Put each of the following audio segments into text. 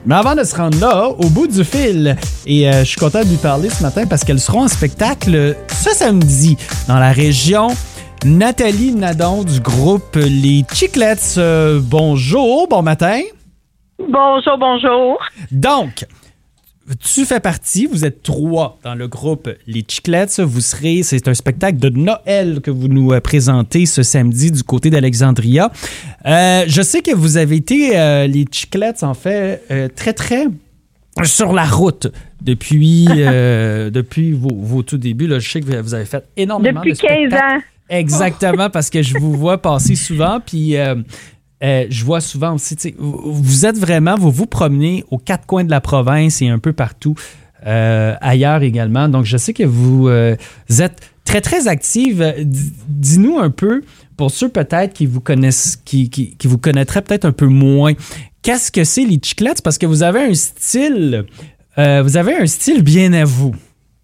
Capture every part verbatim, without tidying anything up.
Mais avant de se rendre là, au bout du fil, et euh, je suis content de lui parler ce matin parce qu'elles seront en spectacle ce samedi dans la région. Nathalie Nadon du groupe Les Chiclets. Euh, bonjour, bon matin. Bonjour, bonjour. Donc, tu fais partie, vous êtes trois dans le groupe Les Chiclets. Vous serez, c'est un spectacle de Noël que vous nous présentez ce samedi du côté d'Alexandria. Euh, je sais que vous avez été, euh, Les Chiclets, en fait, euh, très, très sur la route depuis, euh, depuis vos, vos tout débuts. Là, je sais que vous avez fait énormément depuis de spectacles. quinze ans. Exactement, parce que je vous vois passer souvent, puis euh, euh, je vois souvent aussi, tu sais, vous, vous êtes vraiment, vous vous promenez aux quatre coins de la province et un peu partout euh, ailleurs également. Donc, je sais que vous, euh, vous êtes très, très active. Dis-nous un peu, pour ceux peut-être qui vous connaissent, qui, qui, qui vous connaîtraient peut-être un peu moins, qu'est-ce que c'est les Chiclets? Parce que vous avez un style, euh, vous avez un style bien à vous.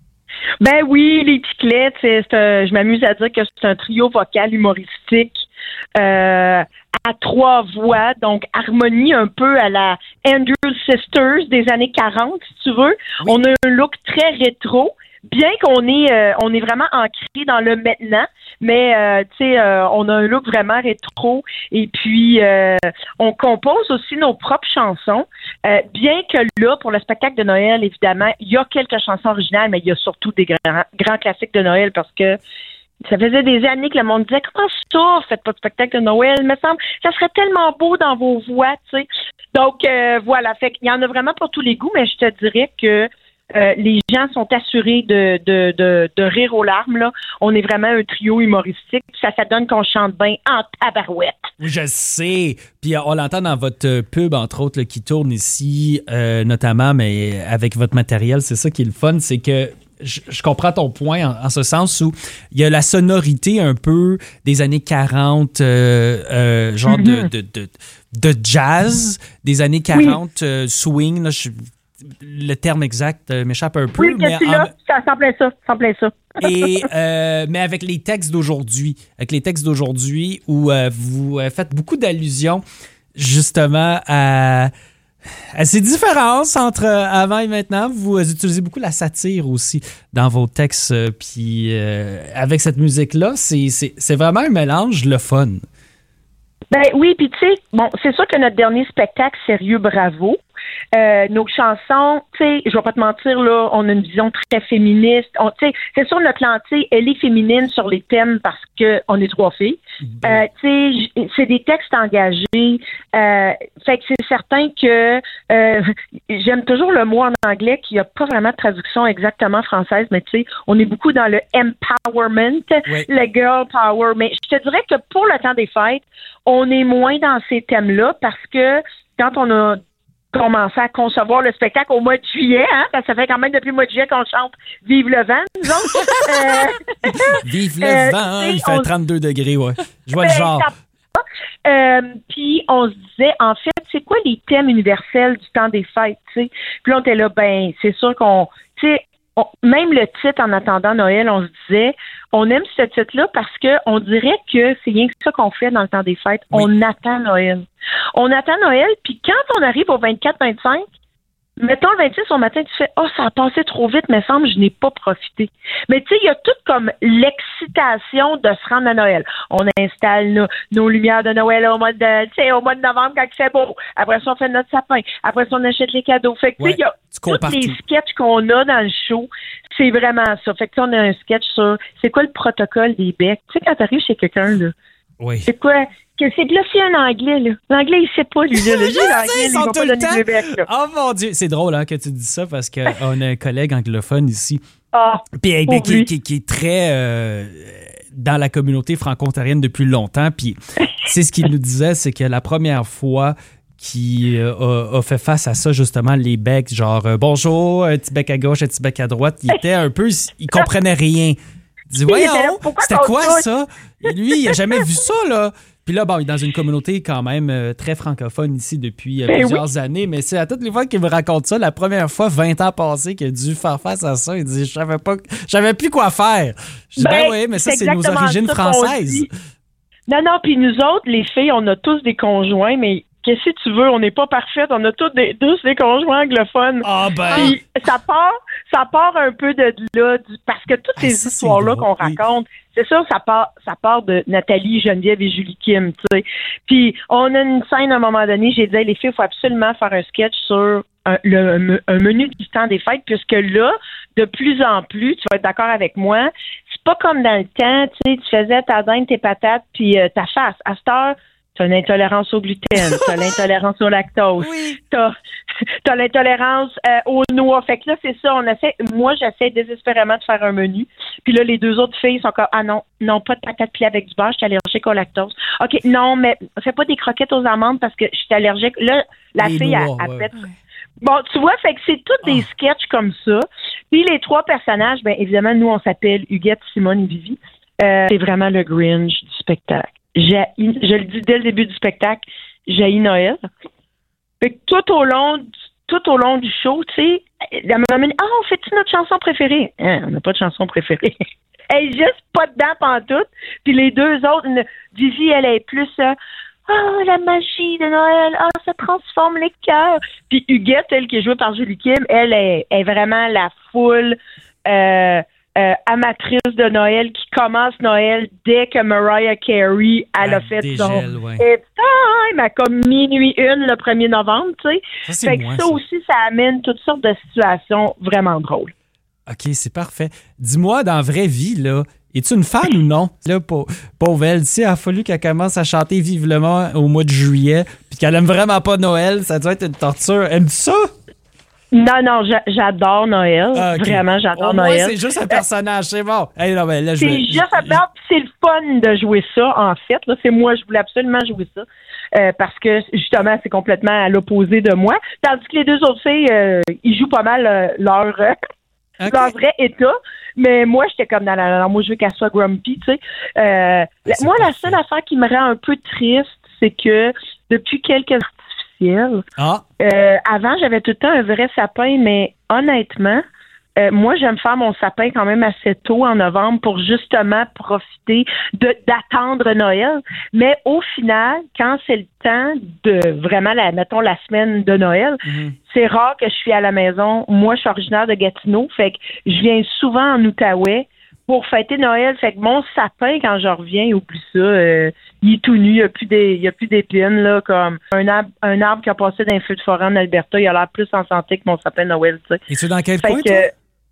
Ben oui, les Chiclets, c'est, c'est un, je m'amuse à dire que c'est un trio vocal humoristique euh, à trois voix, donc harmonie un peu à la Andrews Sisters des années quarante, si tu veux. Oui. On a un look très rétro, bien qu'on est, euh, on est vraiment ancré dans le maintenant, mais euh, tu sais, euh, on a un look vraiment rétro et puis euh, on compose aussi nos propres chansons, euh, bien que là, pour le spectacle de Noël, évidemment, il y a quelques chansons originales, mais il y a surtout des grands, grands classiques de Noël parce que ça faisait des années que le monde disait « Comment ça, faites pas de spectacle de Noël? » Il me semble ça serait tellement beau dans vos voix, tu sais. Donc, euh, voilà, fait qu'il y en a vraiment pour tous les goûts, mais je te dirais que Euh, les gens sont assurés de, de, de, de rire aux larmes. Là. On est vraiment un trio humoristique. Ça, ça donne qu'on chante bien en tabarouette. Je sais. Puis on l'entend dans votre pub, entre autres, là, qui tourne ici, euh, notamment, mais avec votre matériel. C'est ça qui est le fun. C'est que je, je comprends ton point en, en ce sens où il y a la sonorité un peu des années quarante, euh, euh, genre mm-hmm. de, de, de, de jazz, des années quarante, oui. euh, swing, là, je le terme exact euh, m'échappe un peu. Oui, mais en... là, ça semblait ça, ça semblait ça. Et, euh, mais avec les textes d'aujourd'hui, avec les textes d'aujourd'hui où euh, vous euh, faites beaucoup d'allusions justement à, à ces différences entre avant et maintenant. Vous euh, utilisez beaucoup la satire aussi dans vos textes. Euh, puis euh, avec cette musique-là, c'est, c'est, c'est vraiment un mélange, le fun. Ben oui, puis tu sais, bon, c'est sûr que notre dernier spectacle, Sérieux Bravo, Euh, nos chansons, tu sais, je vais pas te mentir, là, on a une vision très féministe. Tu sais, c'est sûr, notre lentille, elle est féminine sur les thèmes parce que on est trois filles. Euh, tu sais, c'est des textes engagés. Euh, fait que c'est certain que euh, j'aime toujours le mot en anglais qui a pas vraiment de traduction exactement française, mais tu sais, on est beaucoup dans le empowerment, oui. Le girl power. Mais je te dirais que pour le temps des fêtes, on est moins dans ces thèmes-là parce que quand on a commencé à concevoir le spectacle au mois de juillet, hein, parce que ça fait quand même depuis le mois de juillet qu'on chante « Vive le vent », nous autres. Euh, Vive le euh, vent, il fait on... trente-deux degrés, ouais. Je vois le genre. Euh, puis on se disait, en fait, c'est quoi les thèmes universels du temps des fêtes, tu sais? Puis là, on était là, ben, c'est sûr qu'on, tu sais, on, même le titre « En attendant Noël », on se disait, on aime ce titre-là parce que on dirait que c'est rien que ça qu'on fait dans le temps des fêtes. Oui. On attend Noël. On attend Noël, puis quand on arrive au vingt-quatre vingt-cinq, mettons le vingt-six au matin, tu fais « Oh, ça a passé trop vite, mais semble je n'ai pas profité. » Mais tu sais, il y a tout comme l'excitation de se rendre à Noël. On installe nos, nos lumières de Noël au mois de, tu sais, au mois de novembre quand il fait beau. Après ça, on fait notre sapin. Après ça, on achète les cadeaux. Fait que tu sais, il y a tous les sketchs qu'on a dans le show. C'est vraiment ça. Fait que on a un sketch sur c'est quoi le protocole des becs. Tu sais, quand t'arrives chez quelqu'un, là, oui. C'est quoi? Que c'est là, c'est un anglais, là. L'anglais, il sait pas, lui, là. Je sais, l'anglais, ils sont tout le temps. Bec, oh mon Dieu, c'est drôle, hein, que tu dis ça parce qu'on a un collègue anglophone ici. Ah. Puis, eh, ben, qui, qui, qui est très euh, dans la communauté franco-ontarienne depuis longtemps. Puis, c'est ce qu'il nous disait, c'est que la première fois qui euh, a, a fait face à ça, justement, les becs, genre euh, bonjour, un petit bec à gauche, un petit bec à droite, il était un peu, il comprenait rien. Il dit, voyons, c'était quoi ça? Et lui, il a jamais vu ça, là. Puis là, bon, il est dans une communauté quand même euh, très francophone ici depuis euh, plusieurs oui. années, mais c'est à toutes les fois qu'il me raconte ça, la première fois, vingt ans passés, qu'il a dû faire face à ça, il dit, je savais pas, je savais plus quoi faire. Je dis, ben, ben oui, mais ça, c'est nos origines françaises. Non, non, puis nous autres, les filles, on a tous des conjoints, mais qu'est-ce que tu veux, on n'est pas parfaite, on a tous des, tous des conjoints anglophones. Ah ben. Puis ça part, ça part un peu de là, du, parce que toutes ces ça, histoires-là drôle, qu'on oui. raconte, c'est sûr, ça part, ça part de Nathalie, Geneviève et Julie Kim, tu sais. Puis on a une scène à un moment donné, j'ai dit, hey, les filles, il faut absolument faire un sketch sur un, le, un menu du temps des fêtes, puisque là, de plus en plus, tu vas être d'accord avec moi, c'est pas comme dans le temps, tu sais, tu faisais ta dinde, tes patates, puis euh, ta face. À cette heure, t'as une intolérance au gluten, t'as l'intolérance au lactose, Oui. t'as, t'as l'intolérance euh, aux noix. Fait que là, c'est ça, on essaie, moi, j'essaie désespérément de faire un menu. Puis là, les deux autres filles sont comme, ah non, non, pas de patates pilées avec du beurre, je suis allergique au lactose. OK, non, mais fais pas des croquettes aux amandes parce que je suis allergique. Là, la Les fille, noix, elle, elle ouais. pète. Bon, tu vois, fait que c'est tous des Oh. sketchs comme ça. Puis les trois personnages, bien évidemment, nous, on s'appelle Huguette, Simone et Vivi. Euh, c'est vraiment le Grinch du spectacle. J'ai, je le dis dès le début du spectacle, j'ai Noël. Fait que tout au long, du- tout au long du show, tu sais, elle m'a dit, ah, on fait-tu notre chanson préférée? Hein, on n'a pas de chanson préférée. Elle est juste pas dedans pantoute. Puis les deux autres, une, Vivi, elle est plus, euh, ah, la magie de Noël, ah, ça transforme les cœurs. Puis Huguette, elle qui est jouée par Julie Kim, elle est, est vraiment la foule, euh, Euh, amatrice de Noël qui commence Noël dès que Mariah Carey elle a Elle fait dégèle, son ouais. It's time à comme minuit une le premier novembre, tu sais. Ça, c'est Fait que moi, ça ça. aussi, ça amène toutes sortes de situations vraiment drôles. OK, c'est parfait. Dis-moi, dans la vraie vie, là, es-tu une fan ou non? Là, pour, pauvre elle, tu sais, il a fallu qu'elle commence à chanter vivement au mois de juillet, puis qu'elle aime vraiment pas Noël, ça doit être une torture. Aimes-tu ça? Non, non, j'a- j'adore Noël. Ah, OK. Vraiment, j'adore Au moins, Noël. c'est juste un personnage, c'est bon. Hey, non, ben, là, je C'est vais- juste je- à perdre, puis c'est le fun de jouer ça, en fait. Là, c'est moi, je voulais absolument jouer ça. euh, parce que, justement, c'est complètement à l'opposé de moi. Tandis que les deux autres filles, euh, ils jouent pas mal euh, leur, euh, OK. leur vrai état. Mais moi, j'étais comme, non, non, non, moi, je veux qu'elle soit grumpy, tu sais. Euh, la- c'est moi, la parfait. seule affaire qui me rend un peu triste, c'est que depuis quelques artificiels, Ah, euh, avant, j'avais tout le temps un vrai sapin, mais honnêtement, euh, moi, j'aime faire mon sapin quand même assez tôt en novembre pour justement profiter de d'attendre Noël. Mais au final, quand c'est le temps de vraiment, la, mettons, la semaine de Noël, mhm. c'est rare que je suis à la maison. Moi, je suis originaire de Gatineau, fait que je viens souvent en Outaouais pour fêter Noël. Fait que mon sapin, quand je reviens, oublie ça, euh, il est tout nu, il n'y a plus des, il y a plus d'épines, là, comme un arbre, un arbre qui a passé d'un feu de forêt en Alberta, il a l'air plus en santé que mon sapin de Noël, tu sais. Es-tu dans quel Fait coin, que, toi?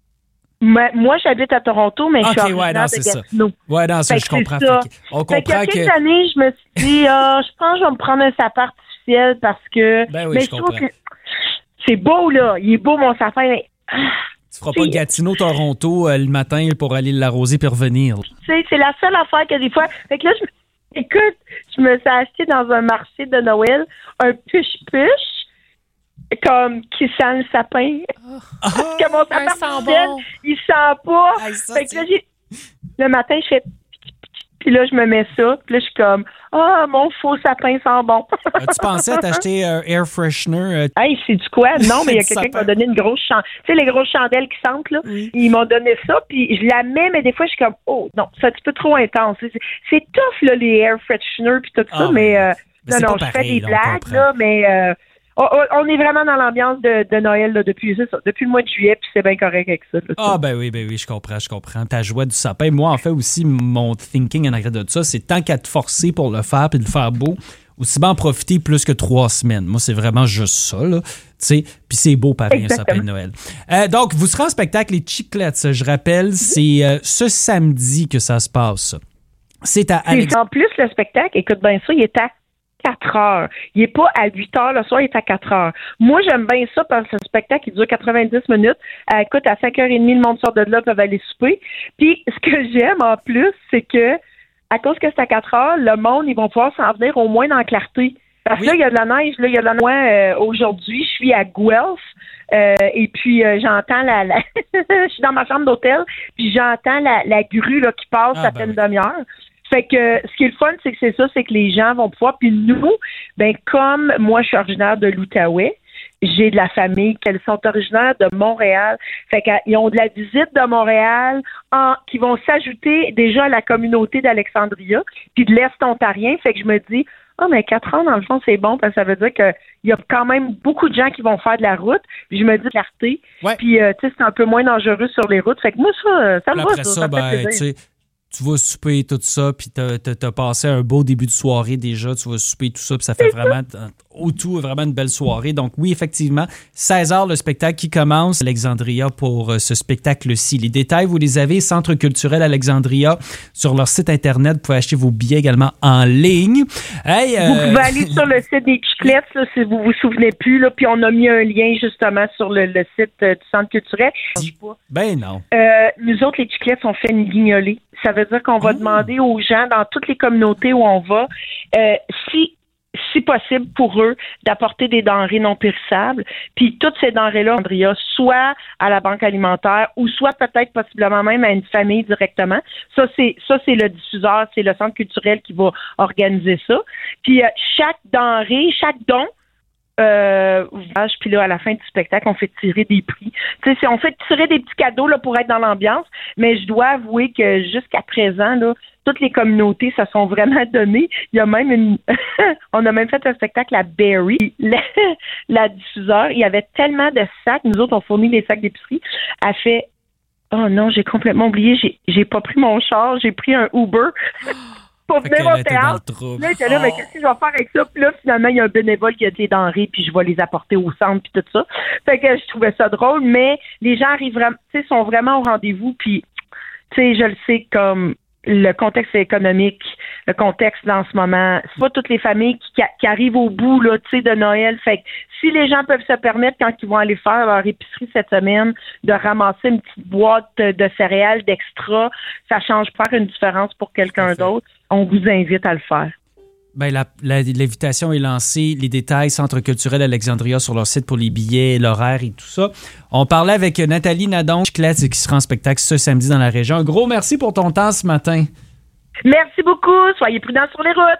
moi, moi, j'habite à Toronto, mais je suis OK, originaire ouais, non, de c'est ça. Gatineau. Ouais, non, ça, Fait je que c'est comprends. ça. Fait que on Fait qu'il y comprend a quelques que... années, je me suis dit, ah, je pense que je vais me prendre un sapin artificiel parce que... Ben oui, mais je trouve comprends. que c'est beau, là. Il est beau, mon sapin, mais... Tu feras pas Gatineau-Toronto euh, le matin pour aller l'arroser puis revenir. Tu sais, c'est la seule affaire que des fois... Fait que là, je me... écoute, je me suis acheté dans un marché de Noël un push-push comme qui sent le sapin. Parce que mon sapin un sent artificiel, bon. il sent pas. Hey, ça, Fait que c'est- là, j'ai... le matin, je fais... Puis là, je me mets ça. Puis là, je suis comme, ah, mon faux sapin sent bon. As-tu pensé à t'acheter un air freshener? euh, Hey, c'est du quoi? Non, mais il y a Du quelqu'un qui sapin. m'a donné une grosse chandelle. Tu sais, les grosses chandelles qui sentent, là. Oui. Ils m'ont donné ça, puis je la mets, mais des fois, je suis comme, oh, non, c'est un petit peu trop intense. C'est, c'est tough, là, les air fresheners, puis tout ça, Ah, mais, euh, mais non, c'est non, pas je pareil, fais des là, on blagues, comprend. là, mais euh, on, on- on est vraiment dans l'ambiance de, de Noël, là, depuis, c'est ça, depuis le mois de juillet, puis c'est bien correct avec ça. là, Ah, ça. ben oui, ben oui, je comprends, je comprends. Ta joie du sapin. Moi, en fait, aussi, mon thinking en arrière de ça, c'est tant qu'à te forcer pour le faire puis de le faire beau, aussi bien en profiter plus que trois semaines. Moi, c'est vraiment juste ça, là. Tu sais, puis c'est beau, pareil, un sapin de Noël. Euh, donc, vous serez en spectacle Les Chiclettes, je rappelle, c'est euh, ce samedi que ça se passe. C'est à Puis, Alex... en plus, le spectacle, écoute bien ça, il est à quatre heures. Il est pas à huit heures le soir, il est à quatre heures. Moi, j'aime bien ça parce que le spectacle, il dure quatre-vingt-dix minutes. Euh, écoute, à cinq heures trente, le monde sort de là, peuvent aller souper. Puis, ce que j'aime en plus, c'est que, à cause que c'est à quatre heures, le monde, ils vont pouvoir s'en venir au moins dans la clarté. Parce que Oui. là, il y a de la neige, là, il y a de la neige euh, aujourd'hui. Je suis à Guelph. Euh, et puis euh, j'entends la, la... je suis dans ma chambre d'hôtel, puis j'entends la, la grue là, qui passe, Ah, ça ben fait une oui. demi-heure. Fait que ce qui est le fun, c'est que c'est ça, c'est que les gens vont pouvoir. Puis nous, ben comme moi, je suis originaire de l'Outaouais, j'ai de la famille qu'elles sont originaires de Montréal. Fait qu'ils ont de la visite de Montréal en, qui vont s'ajouter déjà à la communauté d'Alexandria puis de l'Est ontarien. Fait que je me dis, ah, mais quatre heures, dans le fond, c'est bon, parce que ça veut dire qu'il y a quand même beaucoup de gens qui vont faire de la route. Puis je me dis clarté. Ouais. Puis, euh, tu sais, c'est un peu moins dangereux sur les routes. Fait que moi, ça, ça me va. Après ça, ça, ça ben, fait tu plaisir. sais, tu vas souper tout ça, puis t'as, t'as, t'as passé un beau début de soirée déjà, tu vas souper tout ça, puis ça fait vraiment, au tout, vraiment une belle soirée. Donc oui, effectivement, seize heures le spectacle qui commence à Alexandria pour euh, ce spectacle-ci. Les détails, vous les avez, Centre culturel Alexandria, sur leur site Internet. Vous pouvez acheter vos billets également en ligne. Hey, euh... Vous pouvez aller sur le site des Chiclettes, là, si vous vous souvenez plus, là, puis on a mis un lien justement sur le, le site euh, du Centre culturel. Ben non. Euh, nous autres, les Chiclettes, on fait une guignolée. Ça veut dire qu'on va Mmh. demander aux gens dans toutes les communautés où on va, euh, si si possible pour eux, d'apporter des denrées non périssables. Puis toutes ces denrées-là, Andrea, soit à la banque alimentaire ou soit peut-être possiblement même à une famille directement. Ça, c'est ça, c'est le diffuseur, c'est le centre culturel qui va organiser ça. Puis euh, chaque denrée, chaque don, Euh, puis là, à la fin du spectacle, on fait tirer des prix. Tu sais, on fait tirer des petits cadeaux là, pour être dans l'ambiance, mais je dois avouer que jusqu'à présent, là, toutes les communautés se sont vraiment données. Il y a même une... on a même fait un spectacle à Barrie. La, la diffuseur, il y avait tellement de sacs. Nous autres, on fournit les sacs d'épicerie. Elle fait « Oh non, j'ai complètement oublié. J'ai, j'ai pas pris mon char. J'ai pris un Uber. » Pour venir au théâtre. Là, il était là, mais qu'est-ce que je vais faire avec ça? Puis là, finalement, il y a un bénévole qui a des denrées, puis je vais les apporter au centre, puis tout ça. Fait que je trouvais ça drôle, mais les gens arrivent vraiment, tu sais, sont vraiment au rendez-vous, puis, tu sais, je le sais, comme le contexte économique, le contexte là, en ce moment, c'est pas toutes les familles qui, qui arrivent au bout, là, tu sais, de Noël. Fait que si les gens peuvent se permettre, quand ils vont aller faire leur épicerie cette semaine, de ramasser une petite boîte de céréales d'extra, ça change pas une différence pour quelqu'un d'autre. On vous invite à le faire. Ben, la, la, l'invitation est lancée. Les détails, Centre culturel Alexandria sur leur site pour les billets, l'horaire et tout ça. On parlait avec Nathalie Nadon, Chiclettes, qui sera en spectacle ce samedi dans la région. Un gros merci pour ton temps ce matin. Merci beaucoup. Soyez prudents sur les routes.